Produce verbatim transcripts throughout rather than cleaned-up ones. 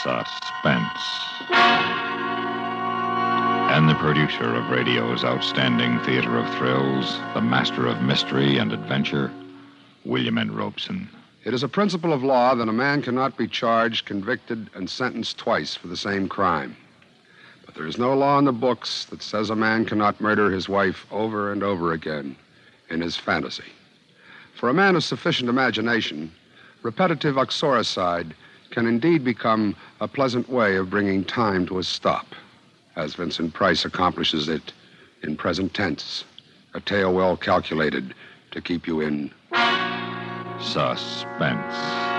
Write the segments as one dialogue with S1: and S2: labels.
S1: Suspense. And the producer of radio's outstanding theater of thrills, the master of mystery and adventure, William N. Robeson.
S2: It is a principle of law that a man cannot be charged, convicted, and sentenced twice for the same crime. But there is no law in the books that says a man cannot murder his wife over and over again in his fantasy. For a man of sufficient imagination, repetitive uxoricide can indeed become a pleasant way of bringing time to a stop, as Vincent Price accomplishes it in present tense, a tale well calculated to keep you in
S1: suspense.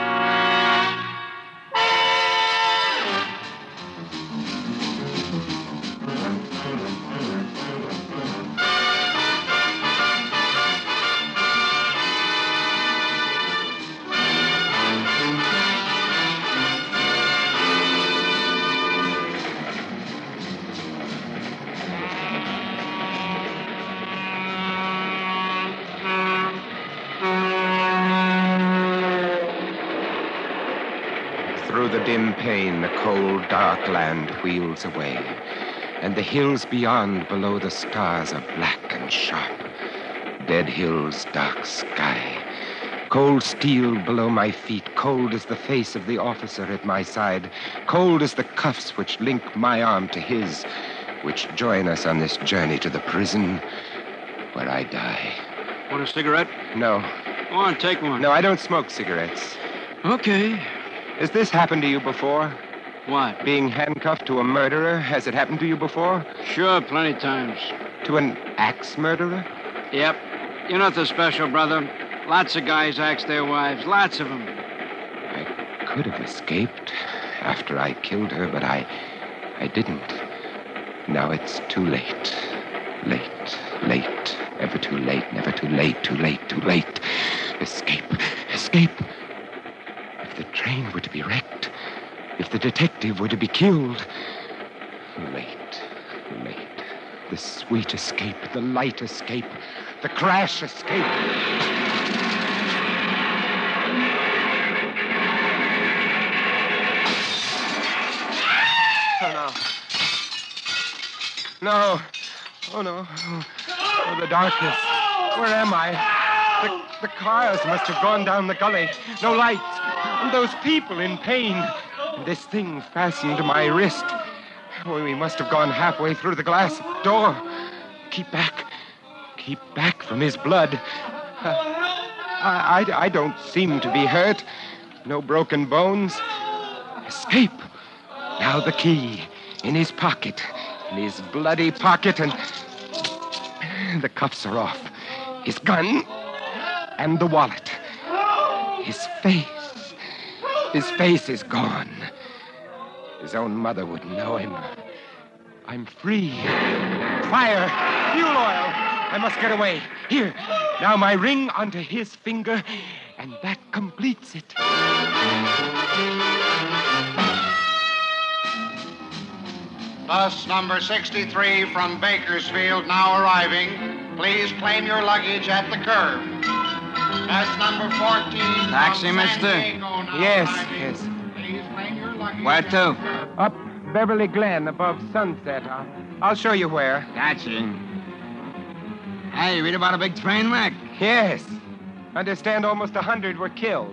S3: Through the dim pane, the cold, dark land wheels away, and the hills beyond, below the stars, are black and sharp. Dead hills, dark sky. Cold steel below my feet, cold as the face of the officer at my side, cold as the cuffs which link my arm to his, which join us on this journey to the prison where I die.
S4: Want a cigarette?
S3: No.
S4: Go on, take one.
S3: No, I don't smoke cigarettes.
S4: Okay.
S3: Has this happened to you before?
S4: What?
S3: Being handcuffed to a murderer? Has it happened to you before?
S4: Sure, plenty times.
S3: To an axe murderer?
S4: Yep. You're nothing special, brother. Lots of guys axe their wives. Lots of them.
S3: I could have escaped after I killed her, but I... I didn't. Now it's too late. Late. Late. Ever too late. Never too late. Too late. Too late. Escape. Escape. If the train were to be wrecked, if the detective were to be killed. Late, late. The sweet escape, the light escape, the crash escape. Oh, no. No. Oh, no. Oh, the darkness. Where am I? The, the cars must have gone down the gully. No lights. And those people in pain. And this thing fastened to my wrist. Oh, we must have gone halfway through the glass door. Keep back. Keep back from his blood. Uh, I, I, I don't seem to be hurt. No broken bones. Escape. Now the key in his pocket. In his bloody pocket, and the cuffs are off. His gun and the wallet. His face. His face is gone. His own mother wouldn't know him. I'm free. Fire! Fuel oil! I must get away. Here. Now my ring onto his finger, and that completes it.
S5: Bus number sixty-three from Bakersfield now arriving. Please claim your luggage at the curb. Bus number fourteen.
S4: Taxi,
S5: from
S4: mister?
S5: San Diego now
S3: Yes,
S5: arriving.
S3: yes.
S5: Please claim your luggage.
S4: Where
S5: at
S4: to?
S5: the curb.
S3: Up Beverly Glen above Sunset. I'll, I'll show you where.
S4: Gotcha. Hey, read about a big train wreck?
S3: Yes. Understand almost a hundred were killed.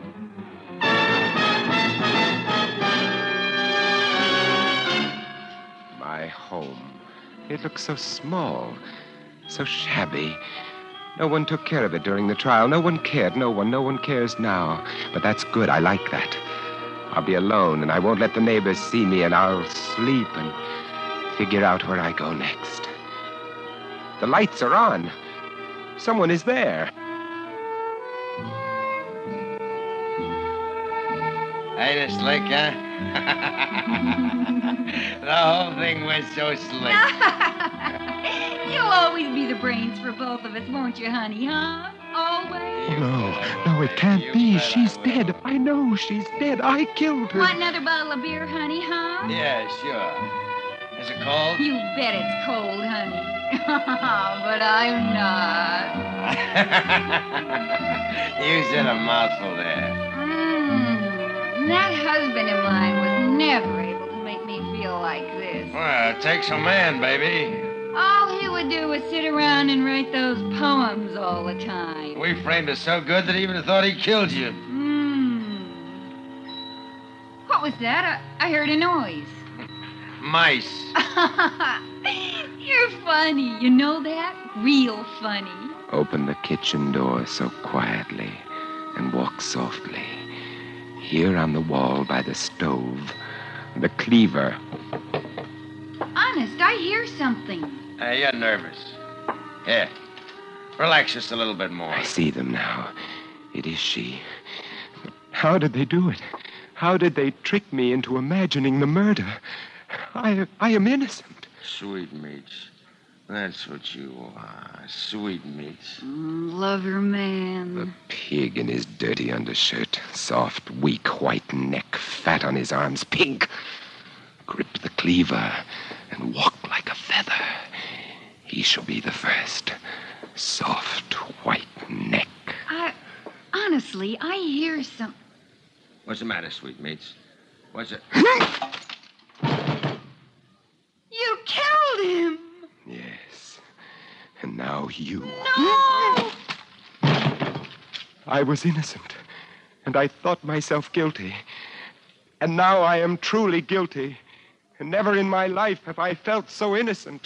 S3: My home. It looks so small, so shabby. No one took care of it during the trial. No one cared. No one. No one cares now. But that's good. I like that. I'll be alone, and I won't let the neighbors see me, and I'll sleep and figure out where I go next. The lights are on. Someone is there.
S6: Ain't it slick, huh? The whole thing was so slick.
S7: You'll always be the brains for both of us, won't you, honey, huh? Always.
S3: Oh, no. No, it can't be. She's dead. I know she's dead. I killed her.
S7: Want another bottle of beer, honey, huh?
S6: Yeah, sure. Is it cold?
S7: You bet it's cold, honey. But I'm not.
S6: You said a mouthful there.
S7: Mm, that husband of mine was never a feel like this.
S6: Well, it takes a man, baby.
S7: All he would do was sit around and write those poems all the time.
S6: We framed it so good that he even thought he killed you.
S7: Hmm. What was that? I, I heard a noise.
S6: Mice.
S7: You're funny. You know that? Real funny.
S8: Open the kitchen door so quietly and walk softly. Here on the wall by the stove, the cleaver.
S7: Honest, I hear something.
S6: Hey, you're nervous. Here, relax just a little bit more.
S8: I see them now. It is she. How did they do it? How did they trick me into imagining the murder? I, I am innocent.
S6: Sweetmeats. That's what you are. Sweetmeats.
S7: Mm, lover man.
S8: The pig in his dirty undershirt. Soft, weak, white neck. Fat on his arms. Pink. Grip the cleaver and walk like a feather. He shall be the first. Soft, white neck.
S7: I... Honestly, I hear some...
S6: What's the matter, Sweetmeats? What's it?
S7: You killed him!
S8: Yes. And now you.
S7: No!
S8: I was innocent, and I thought myself guilty. And now I am truly guilty. And never in my life have I felt so innocent.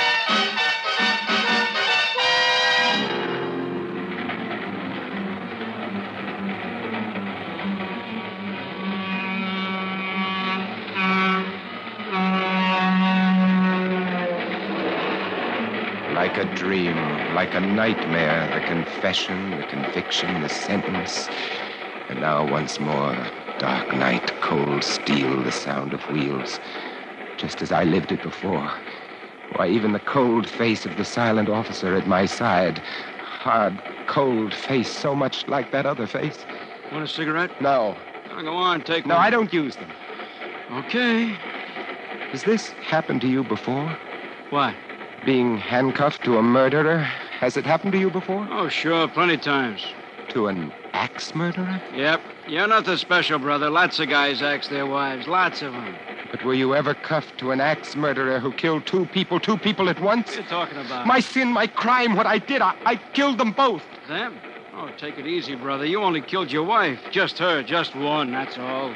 S8: Like a dream, like a nightmare, the confession, the conviction, the sentence. And now once more, dark night, cold steel, the sound of wheels. Just as I lived it before. Why, even the cold face of the silent officer at my side. Hard, cold face, so much like that other face.
S4: Want a cigarette?
S8: No.
S4: Oh, go on, take
S8: No,
S4: one.
S8: I don't use them.
S4: Okay.
S8: Has this happened to you before?
S4: What?
S8: Being handcuffed to a murderer? Has it happened to you before?
S4: Oh, sure, plenty times.
S8: To an axe murderer?
S4: Yep. You're nothing special, brother. Lots of guys axe their wives. Lots of them.
S8: But were you ever cuffed to an axe murderer who killed two people, two people at once?
S4: What are you talking about?
S8: My sin, my crime, what I did, I, I killed them both.
S4: Them? Oh, take it easy, brother. You only killed your wife. Just her, just one, that's all.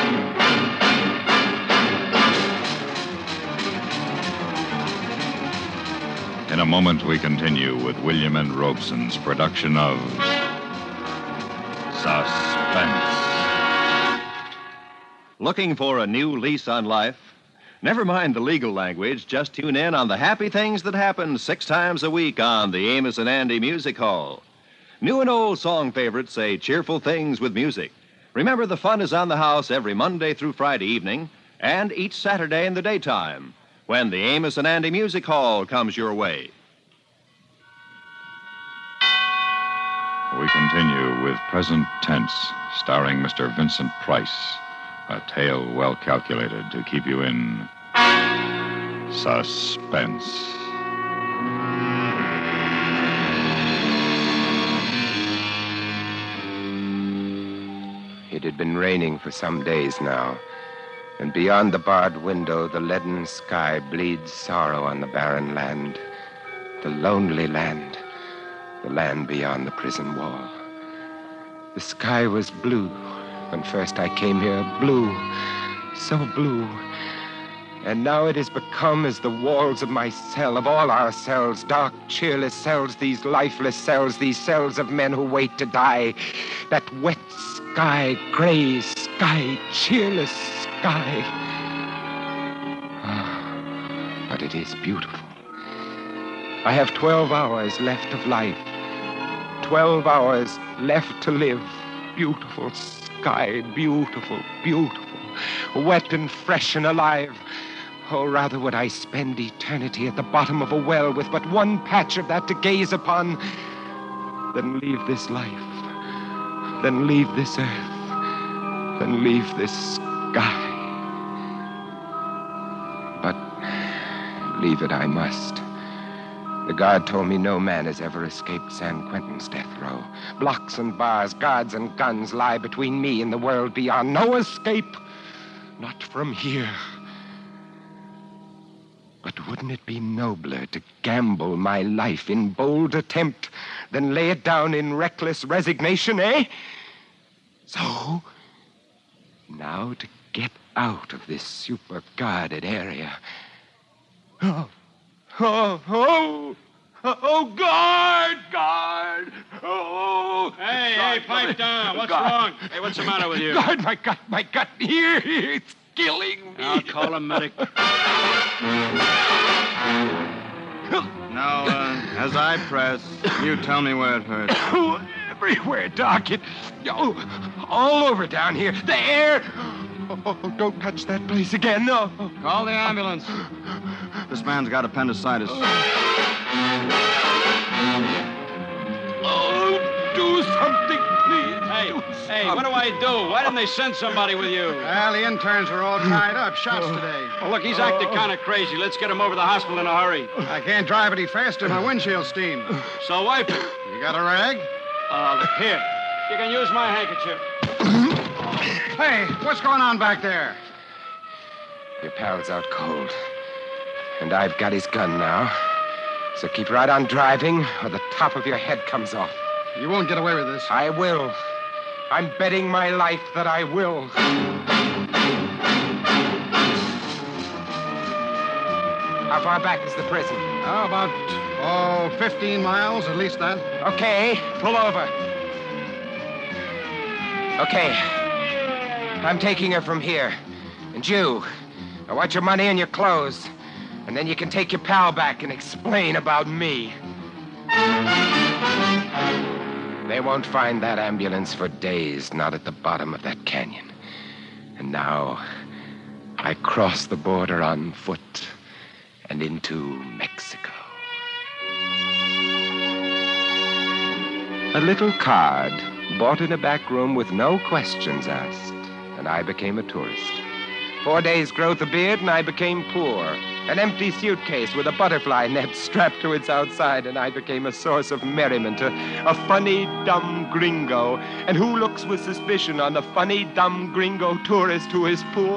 S1: In a moment, we continue with William N. Robeson's production of Suspense.
S9: Looking for a new lease on life? Never mind the legal language. Just tune in on the happy things that happen six times a week on the Amos and Andy Music Hall. New and old song favorites say cheerful things with music. Remember, the fun is on the house every Monday through Friday evening and each Saturday in the daytime when the Amos and Andy Music Hall comes your way.
S1: We continue with Present Tense, starring Mister Vincent Price. A tale well calculated to keep you in suspense.
S8: It had been raining for some days now, and beyond the barred window, the leaden sky bleeds sorrow on the barren land, the lonely land, the land beyond the prison wall. The sky was blue when first I came here, blue, so blue. And now it has become as the walls of my cell, of all our cells, dark, cheerless cells, these lifeless cells, these cells of men who wait to die. That wet sky, gray sky, cheerless sky. Ah, but it is beautiful. I have twelve hours left of life. Twelve hours left to live. Beautiful sky, beautiful, beautiful. Wet and fresh and alive. Oh, rather would I spend eternity at the bottom of a well with but one patch of that to gaze upon than leave this life, than leave this earth, than leave this sky. But leave it I must. The guard told me no man has ever escaped San Quentin's death row. Blocks and bars, guards and guns lie between me and the world beyond. No escape, not from here. But wouldn't it be nobler to gamble my life in bold attempt than lay it down in reckless resignation, eh? So, now to get out of this super-guarded area. Oh, oh, oh, oh, guard, guard. Oh.
S4: Hey,
S8: guard,
S4: hey, pipe down. What's
S8: guard.
S4: wrong? Hey, what's the matter with you?
S8: Guard, my gut, my gut. Here, here, it's killing me.
S4: I'll call a medic. Now, uh, as I press, you tell me where it hurts.
S8: Oh, everywhere, Doc. It, oh, all over down here. The air. Oh, don't touch that place again. No.
S4: Call the ambulance. This man's got appendicitis.
S8: Oh, do something, please.
S4: Hey,
S8: do
S4: hey,
S8: something.
S4: what do I do? Why didn't they send somebody with you?
S5: Well, the interns are all tied up. Shots today.
S4: Oh, look, he's acting kind of crazy. Let's get him over to the hospital in a hurry.
S5: I can't drive any faster. My windshield steam.
S4: So wipe it.
S5: You got a rag?
S4: Uh, here. You can use my handkerchief.
S5: Hey, what's going on back there?
S8: Your pal's out cold. And I've got his gun now. So keep right on driving, or the top of your head comes off.
S5: You won't get away with this.
S8: I will. I'm betting my life that I will. How far back is the prison?
S5: How about, oh, fifteen miles, at least that.
S8: Okay, pull over. Okay. I'm taking her from here. And you, I want your money and your clothes. And then you can take your pal back and explain about me. They won't find that ambulance for days, not at the bottom of that canyon. And now, I cross the border on foot and into Mexico. A little card bought in a back room with no questions asked, and I became a tourist. Four days' growth of beard, and I became poor. An empty suitcase with a butterfly net strapped to its outside, and I became a source of merriment, a, a funny, dumb gringo. And who looks with suspicion on the funny, dumb gringo tourist who is poor?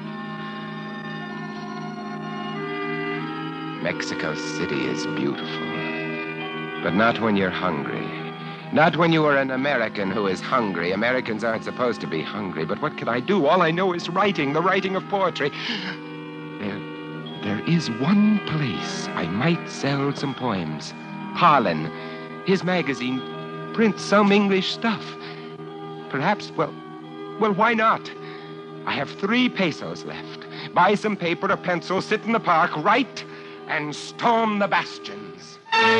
S8: Mexico City is beautiful, but not when you're hungry. Not when you are an American who is hungry. Americans aren't supposed to be hungry, but what can I do? All I know is writing, the writing of poetry. There, there is one place I might sell some poems. Parlin, his magazine, prints some English stuff. Perhaps, well, well, why not? I have three pesos left. Buy some paper or pencil, sit in the park, write, and storm the bastions.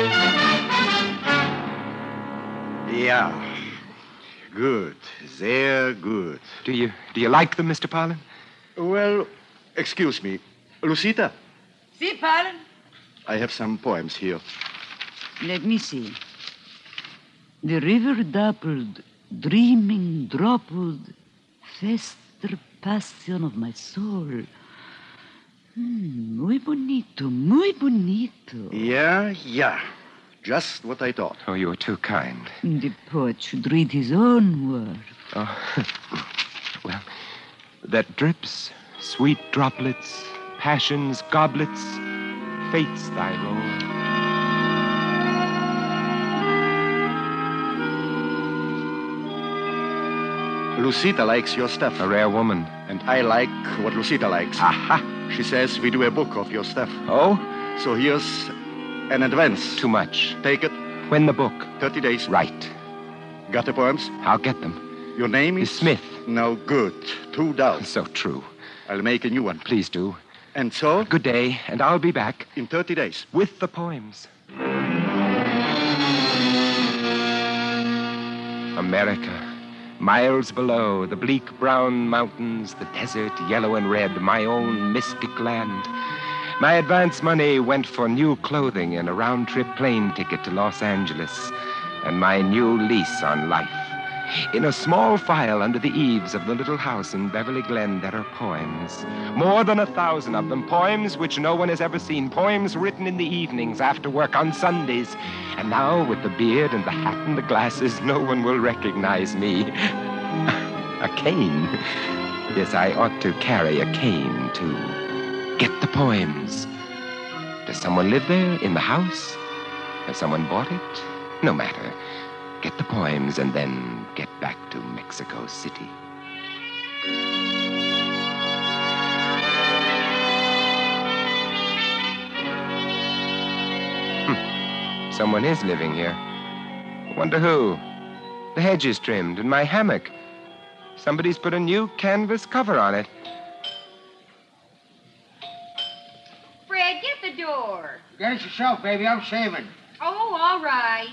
S10: Yeah. Good. They're good.
S8: Do you do you like them, Mister Parlin?
S10: Well, excuse me. Lucita,
S7: See, Parlin?
S10: I have some poems here.
S11: Let me see. The river dappled, dreaming, droppled, fester passion of my soul. Hmm, muy bonito, muy bonito.
S10: Yeah, yeah. Just what I thought.
S8: Oh, you were too kind.
S11: The poet should read his own work.
S8: Oh, well, that drips, sweet droplets, passion's goblets, fate's thy role.
S10: Lucita likes your stuff.
S8: A rare woman.
S10: And I like what Lucita likes.
S8: Aha.
S10: She says we do a book of your stuff.
S8: Oh?
S10: So here's an advance.
S8: Too much.
S10: Take it.
S8: When the book?
S10: Thirty days.
S8: Right.
S10: Got the poems?
S8: I'll get them.
S10: Your name is?
S8: Is Smith.
S10: No good. Two dollars.
S8: So true.
S10: I'll make a new one.
S8: Please do.
S10: And so?
S8: Good day, and I'll be back.
S10: In thirty days.
S8: With the poems. America. Miles below, the bleak brown mountains, the desert, yellow and red, my own mystic land. My advance money went for new clothing and a round-trip plane ticket to Los Angeles, and my new lease on life. In a small file under the eaves of the little house in Beverly Glen, there are poems. More than a thousand of them. Poems which no one has ever seen. Poems written in the evenings after work on Sundays. And now, with the beard and the hat and the glasses, no one will recognize me. A cane. Yes, I ought to carry a cane to get the poems Does someone live there in the house? Has someone bought it? No matter. Get the poems and then get back to Mexico City. Hmm. Someone is living here. Wonder who? The hedge is trimmed and my hammock. Somebody's put a new canvas cover on it.
S7: Fred, get the door.
S4: Get it yourself, baby. I'm shaving.
S7: Oh, all right.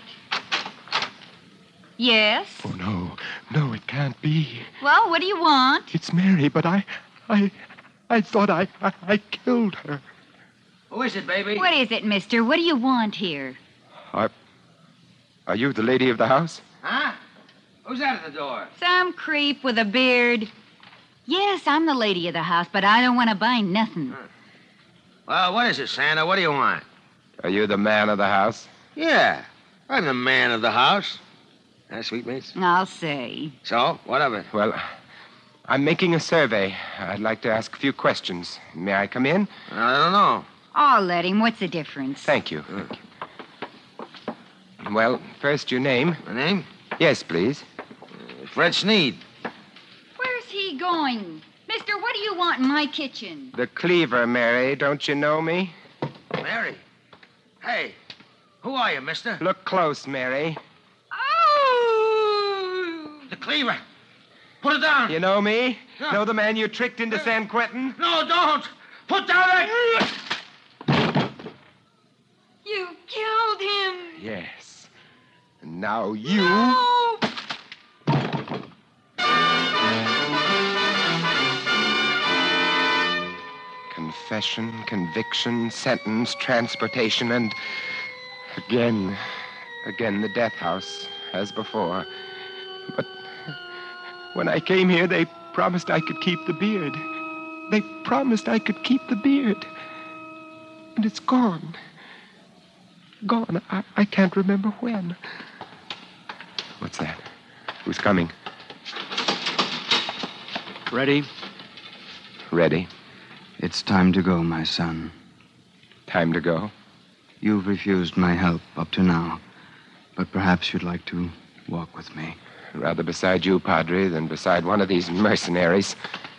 S7: Yes?
S3: Oh, no. No, it can't be.
S7: Well, what do you want?
S3: It's Mary, but I... I... I thought I... I, I killed her.
S4: Who is it, baby?
S7: What is it, mister? What do you want here?
S8: Are... Are you the lady of the house?
S4: Huh? Who's that at the door?
S7: Some creep with a beard. Yes, I'm the lady of the house, but I don't want to buy nothing.
S6: Well, what is it, Santa? What do you want?
S8: Are you the man of the house?
S6: Yeah, I'm the man of the house. Huh, sweetmeats?
S7: I'll say.
S6: So, what of it?
S8: Well, I'm making a survey. I'd like to ask a few questions. May I come in?
S6: I don't know.
S7: I'll let him. What's the difference?
S8: Thank you. Thank you. Well, first your name.
S6: My name?
S8: Yes, please.
S6: Uh, Fred Sneed.
S7: Where's he going? Mister, what do you want in my kitchen?
S8: The cleaver, Mary. Don't you know me?
S6: Mary. Hey, who are you, mister?
S8: Look close, Mary.
S7: Oh!
S6: The cleaver. Put it down.
S8: You know me?
S6: No.
S8: Know the man you tricked into San Quentin?
S6: No, don't. Put down that...
S7: You killed him.
S8: Yes. And now you...
S7: No!
S8: Confession, conviction, sentence, transportation, and again, again the death house, as before. But when I came here, they promised I could keep the beard. They promised I could keep the beard. And it's gone. Gone. I, I can't remember when. What's that? Who's coming?
S12: Ready?
S8: Ready.
S12: It's time to go, my son.
S8: Time to go?
S12: You've refused my help up to now, but perhaps you'd like to walk with me.
S8: Rather beside you, Padre, than beside one of these mercenaries.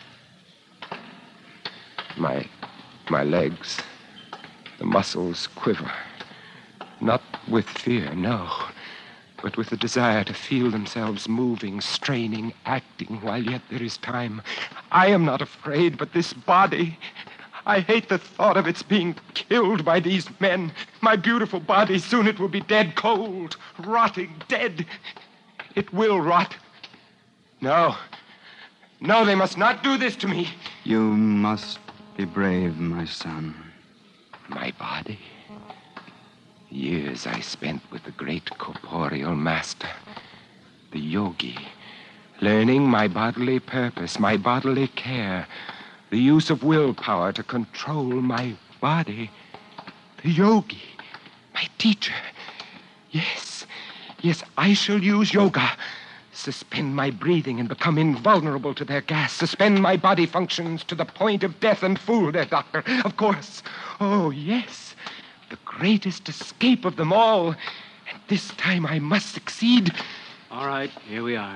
S8: My... my legs, the muscles quiver. Not with fear, no, but with the desire to feel themselves moving, straining, acting while yet there is time. I am not afraid, but this body... I hate the thought of its being killed by these men. My beautiful body, soon it will be dead, cold, rotting, dead. It will rot. No. No, they must not do this to me.
S12: You must be brave, my son.
S8: My body... Years I spent with the great corporeal master, the yogi, learning my bodily purpose, my bodily care, the use of willpower to control my body. The yogi, my teacher. Yes, yes, I shall use yoga. Suspend my breathing and become invulnerable to their gas. Suspend my body functions to the point of death and fool their doctor. Of course. Oh, yes. The greatest escape of them all. And this time I must succeed.
S12: All right, here we are.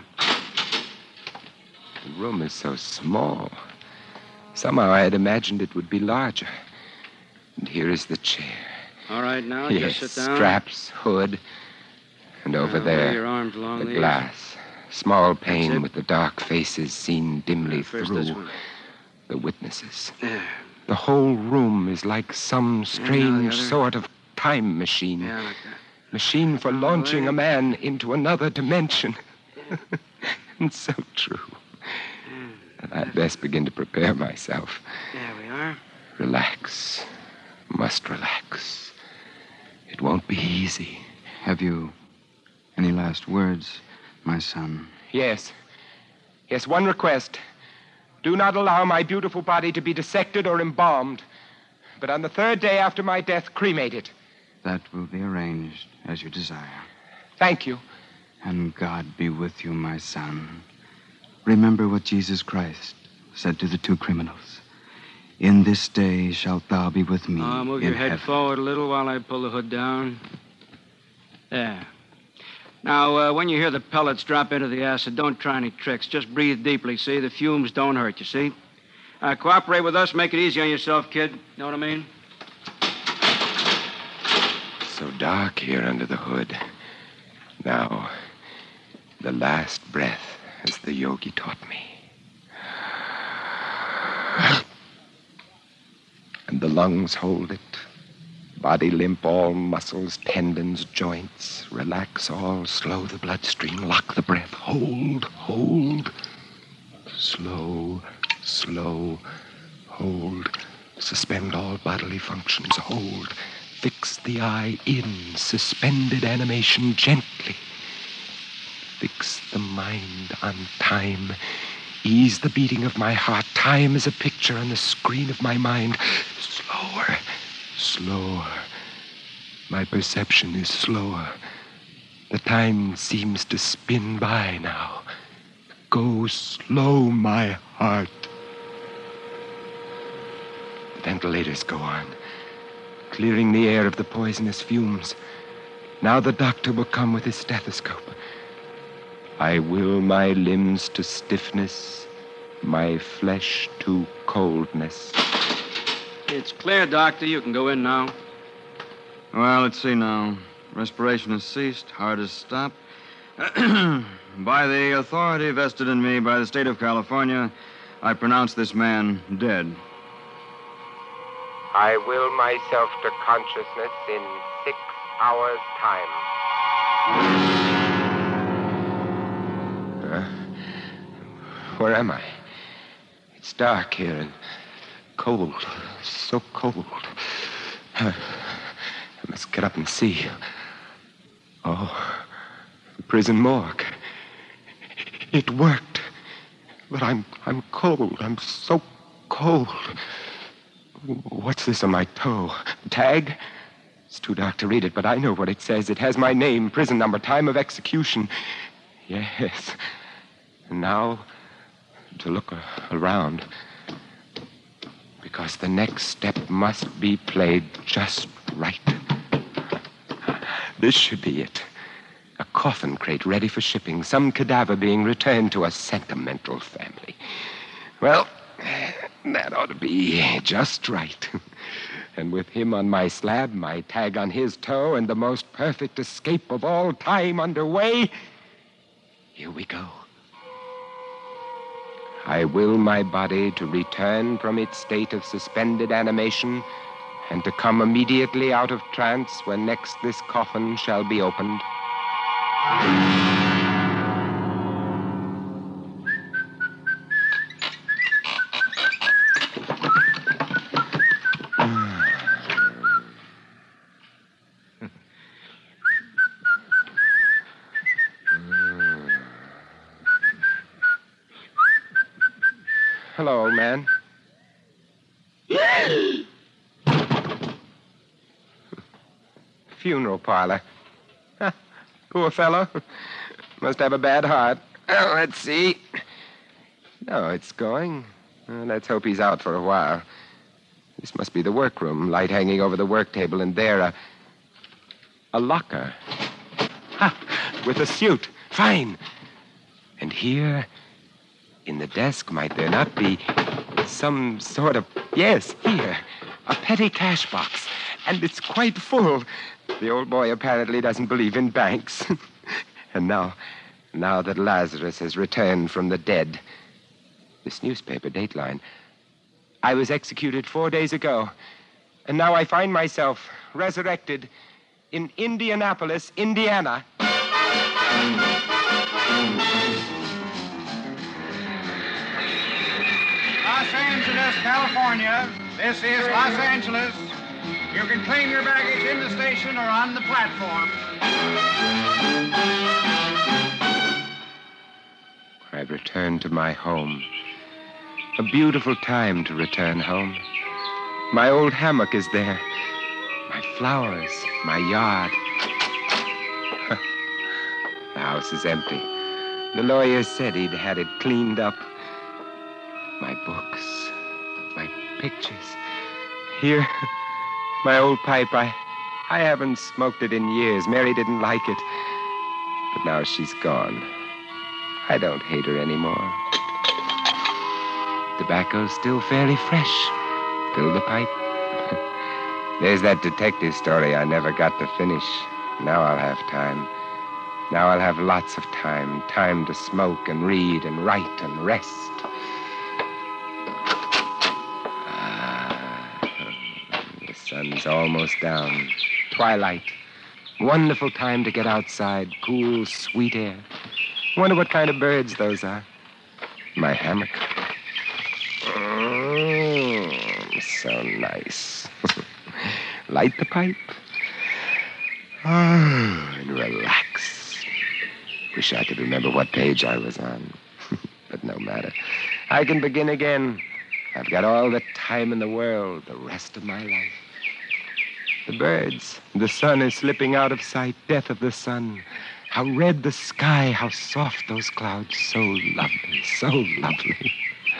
S8: The room is so small. Somehow I had imagined it would be larger. And here is the chair.
S12: All right, now,
S8: yes,
S12: just sit down.
S8: Straps, hood. And over
S12: Now,
S8: there,
S12: lay your arms along
S8: the
S12: these.
S8: glass. Small pane
S12: it.
S8: with the dark faces seen dimly
S12: First this
S8: through.
S12: one.
S8: The witnesses.
S12: There.
S8: The whole room is like some strange
S12: other.
S8: sort of time machine.
S12: Yeah, like that.
S8: Machine for launching
S12: way.
S8: a man into another dimension. And so true. And I'd best begin to prepare myself.
S12: There we are.
S8: Relax. Must relax. It won't be easy.
S12: Have you any last words, my son?
S8: Yes. Yes, one request. Do not allow my beautiful body to be dissected or embalmed, but on the third day after my death, cremate it.
S12: That will be arranged as you desire.
S8: Thank you.
S12: And God be with you, my son. Remember what Jesus Christ said to the two criminals. In this day shalt thou be with me.
S4: Uh, move
S12: in
S4: your head
S12: heaven.
S4: forward a little while I pull the hood down. There. Now, uh, when you hear the pellets drop into the acid, don't try any tricks. Just breathe deeply, see? The fumes don't hurt, you see? Uh, cooperate with us. Make it easy on yourself, kid. Know what I mean?
S8: So dark here under the hood. Now, the last breath, as the yogi taught me. And the lungs hold it. Body limp, all muscles, tendons, joints. Relax all, slow the bloodstream, lock the breath. Hold, hold. Slow, slow, hold. Suspend all bodily functions, hold. Fix the eye in, suspended animation gently. Fix the mind on time. Ease the beating of my heart. Time is a picture on the screen of my mind. Slower, slower. My perception is slower. The time seems to spin by now. Go slow, my heart. The ventilators go on, clearing the air of the poisonous fumes. Now the doctor will come with his stethoscope. I will my limbs to stiffness, my flesh to coldness.
S4: It's clear, Doctor. You can go in now.
S12: Well, let's see now. Respiration has ceased. Heart has stopped. By the authority vested in me by the state of California, I pronounce this man dead.
S8: I will myself to consciousness in six hours' time. Uh, where am I? It's dark here and cold. So cold. Uh, I must get up and see. Oh, the prison morgue. It worked. But I'm I'm cold. I'm so cold. What's this on my toe? Tag? It's too dark to read it, but I know what it says. It has my name, prison number, time of execution. Yes. And now, to look a- around. Because the next step must be played just right. This should be it. A coffin crate ready for shipping. Some cadaver being returned to a sentimental family. Well, that ought to be just right. And with him on my slab, my tag on his toe, and the most perfect escape of all time underway, here we go. I will my body to return from its state of suspended animation and to come immediately out of trance when next this coffin shall be opened. Hello, old man. Funeral parlor. Huh, poor fellow. Must have a bad heart. Oh, let's see. No, it's going. Uh, let's hope he's out for a while. This must be the workroom. Light hanging over the work table, and there a... a locker. Ha! With a suit. Fine. And here, in the desk, might there not be some sort of... Yes, here. A petty cash box. And it's quite full. The old boy apparently doesn't believe in banks. And now, now that Lazarus has returned from the dead, this newspaper dateline. I was executed four days ago, and now I find myself resurrected in Indianapolis, Indiana.
S5: Los Angeles, California. This is Los Angeles. You can claim your baggage in the station or on the platform.
S8: I've returned to my home. A beautiful time to return home. My old hammock is there. My flowers, my yard. The house is empty. The lawyer said he'd had it cleaned up. My books, my pictures. Here, my old pipe. I, I haven't smoked it in years. Mary didn't like it. But now she's gone. I don't hate her anymore. Tobacco's still fairly fresh. Fill the pipe. There's that detective story I never got to finish. Now I'll have time. Now I'll have lots of time. Time to smoke and read and write and rest. Ah, the sun's almost down. Twilight. Wonderful time to get outside. Cool, sweet air. Wonder what kind of birds those are. My hammock. Mm, so nice. Light the pipe. Ah, and relax. Wish I could remember what page I was on. But no matter. I can begin again. I've got all the time in the world, the rest of my life. The birds. The sun is slipping out of sight. Death of the sun. How red the sky. How soft those clouds. So lovely. So lovely.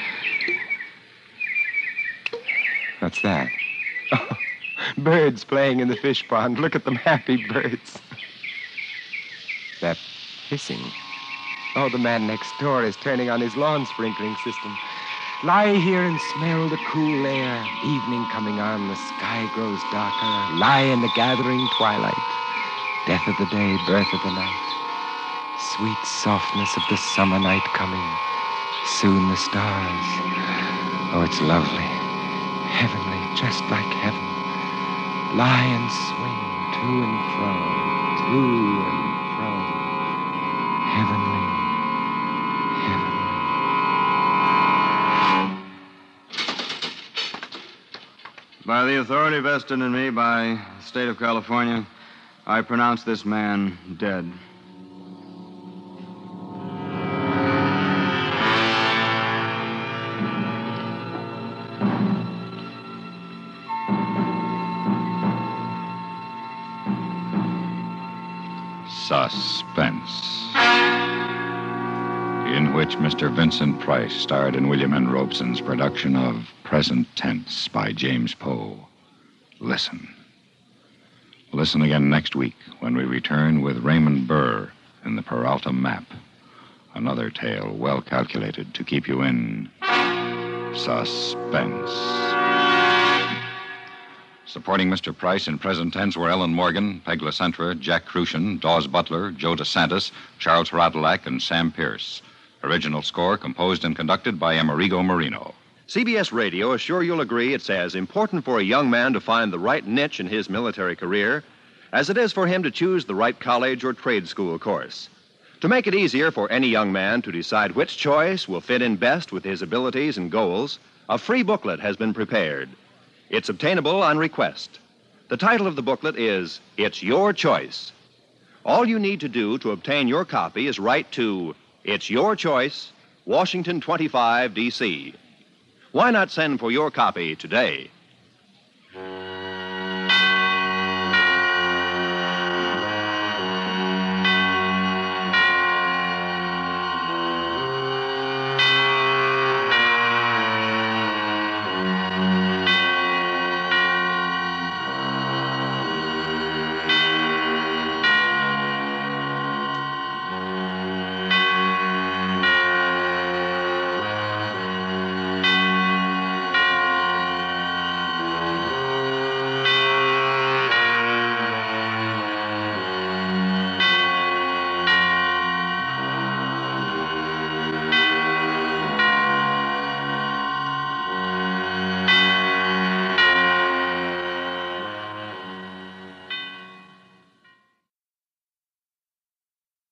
S8: What's that? Oh, birds playing in the fish pond. Look at them happy birds. That hissing. Oh, the man next door is turning on his lawn sprinkling system. Lie here and smell the cool air. Evening coming on, the sky grows darker. Lie in the gathering twilight. Death of the day, birth of the night. Sweet softness of the summer night coming. Soon the stars. Oh, it's lovely. Heavenly, just like heaven. Lie and swing to and fro, to and fro. Heavenly, heavenly.
S12: By the authority vested in me by the state of California, I pronounce this man dead.
S1: Suspense, in which Mister Vincent Price starred in William N. Robeson's production of Present Tense by James Poe. Listen. Listen again next week when we return with Raymond Burr in the Peralta Map. Another tale well calculated to keep you in suspense. Supporting Mister Price in Present Tense were Ellen Morgan, Peg LaCentra, Jack Crucian, Dawes Butler, Joe DeSantis, Charles Radulac, and Sam Pierce. Original score composed and conducted by Amerigo Marino.
S9: C B S Radio is sure you'll agree it's as important for a young man to find the right niche in his military career as it is for him to choose the right college or trade school course. To make it easier for any young man to decide which choice will fit in best with his abilities and goals, a free booklet has been prepared. It's obtainable on request. The title of the booklet is It's Your Choice. All you need to do to obtain your copy is write to It's Your Choice, Washington twenty-five, D C Why not send for your copy today?